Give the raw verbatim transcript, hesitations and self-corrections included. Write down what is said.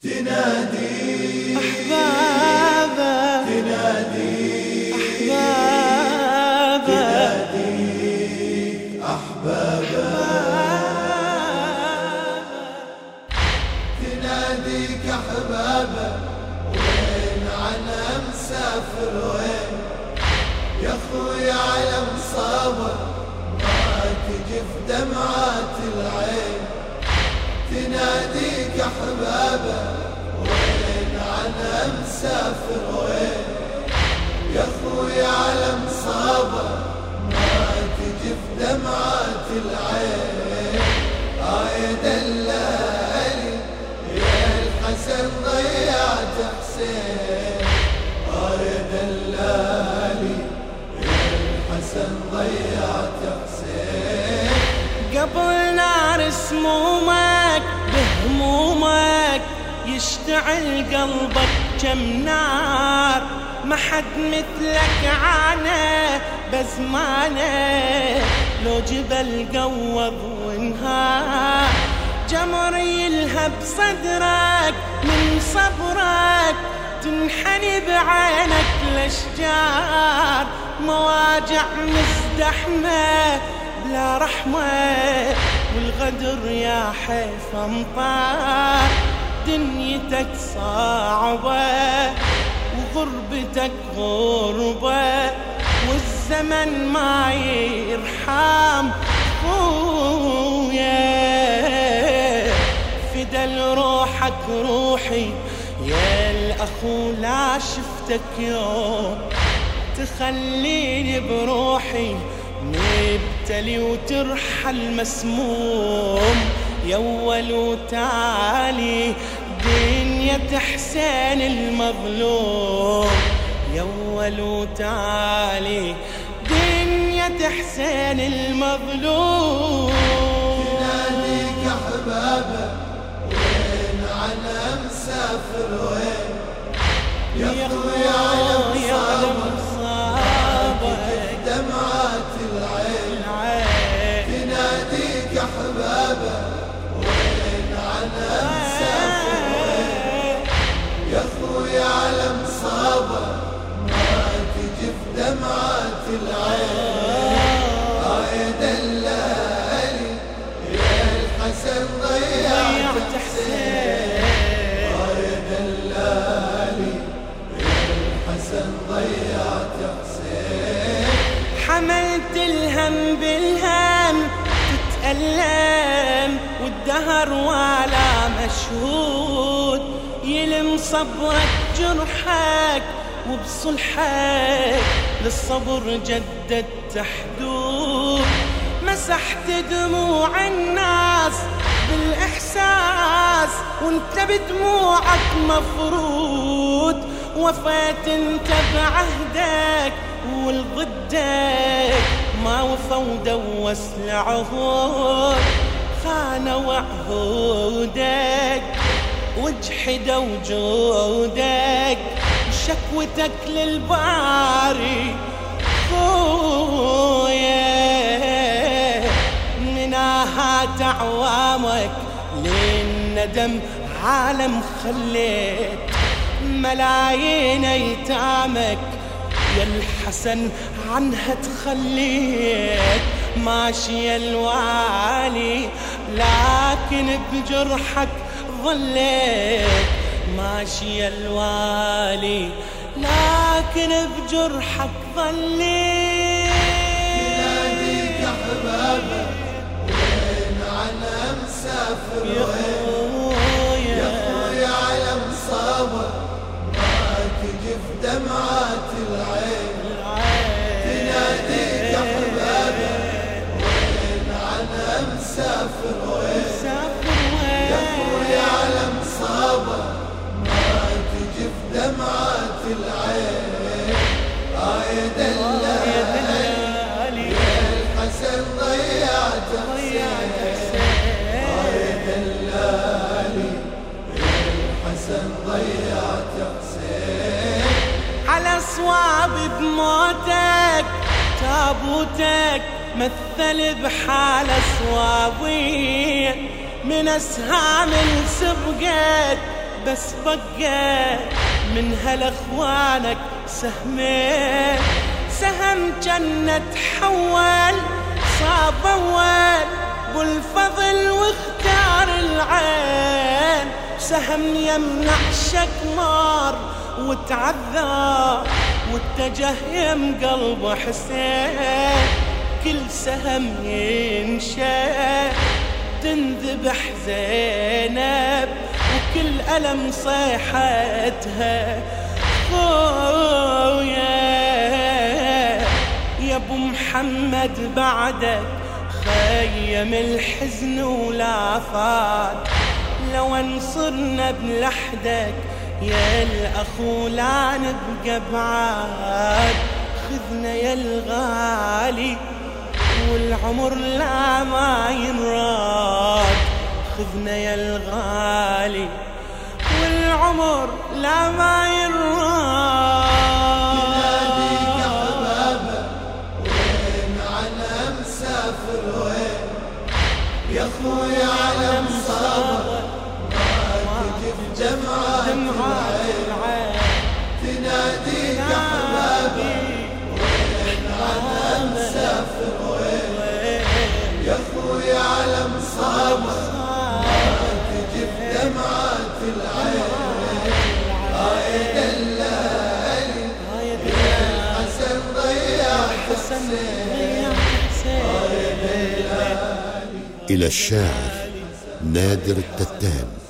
تنادي أحبابه، تنادي أحبابه، تناديك أحبابه، تناديك أحبابه. وين أنا مسافر وين يا أخوي على مصابه، ما تجف دمعات العين. تناديك أحبابه وين أنا مسافر وين يا أخوي على مصابه، ما تجف دمعات العين. آه دلالي يا الحسن ضيعت حسين، آه دلالي يا الحسن ضيعت حسين. قبل نار سمومك بهمومك يشتعل قلبك كم نار، ما حد مثلك عانى بزمانه، لو جبل قوض وانهار. جمر يلهب صدرك من صبرك، تنحني بعينك الاشجار. مواجع مزدحمه بلا رحمة، والغدر يا حيف امطار. دنيتك صعبة وغربتك غربة، والزمن ما يرحم خويا. فدى روحك روحي يا الأخو، لا شفتك يوم تخليني بروحي مبتلي وترحل مسموم. يول وتالي دنيا حسين المظلوم، يول وتالي دنيا حسين المظلوم. تناديك أحبابه وين أنا مسافر وين يا أخوي على مصابه، دمعات العين. تناديك أحبابه وين أنا مسافر وين يا أخوي على مصابه، ما تجف دمعات العين. آه يا دلالي يا الحسن ضيعت حسين، آه يا دلالي يا الحسن ضيعت حسين. حملت الهم بالهم تتألم، والدهر ولا مشهود يلم صبرك جرحك، وبصلحك للصبر جددت حدود. مسحت دموع الناس بالإحساس، وانت بدموعك مفروض. وفيت انت بعهدك والضدك ما وفى ودوس العهود. خانوا عهودك وجحدوا وجودك، شكوتك للباري خويا. من آهات أعوامك للندم عالم خليت، ملايين ايتامك يا الحسن عنها تخليت. ماشي الوالي لكن بجرحك ظليت، ماشي الوالي لكن بجرحك ظليت. تناديك أحبابه وين أنا مسافر وين يا أخوي على مصابه، ما تجف دمعات العين. تناديك أحبابه وين أنا مسافر وين يا أخوي على مصابه، ما تجف دمعات العين. آه يا دلالي يا الحسن ضيعت حسين، آه يا دلالي يا الحسن ضيعت حسين. على صواب بموتك تابوتك مثل بحالة صوابين، من أسهام سبقت بس بقى من هالاخوانك سهمين، سهم جنة حول صاب اول بالفضل واختار العين، سهم يمنع شكمار وتعذر واتجه يم قلب حسين، كل سهم ينشأ تنذبح زينب وكل ألم صيحتها خويا يا ابو محمد بعدك خيم الحزن ولا فات، لو انصرنا بلحدك يا الأخو لا نبقى بعاد، خذنا يا الغالي والعمر لا ما ينراد، خذنا يا الغالي والعمر لا ما ينراد. تناديك أحبابه وين على مسافر وين يا أخوي على مصابه ما تجف جمعات العين، تناديك أحبابه وين على مسافر وين يا أخوي على مصابه ما تجف دمعات العين، هاي دلالي الحسن ضيع حسين، هاي دلالي. إلى الشاعر نادر التتان.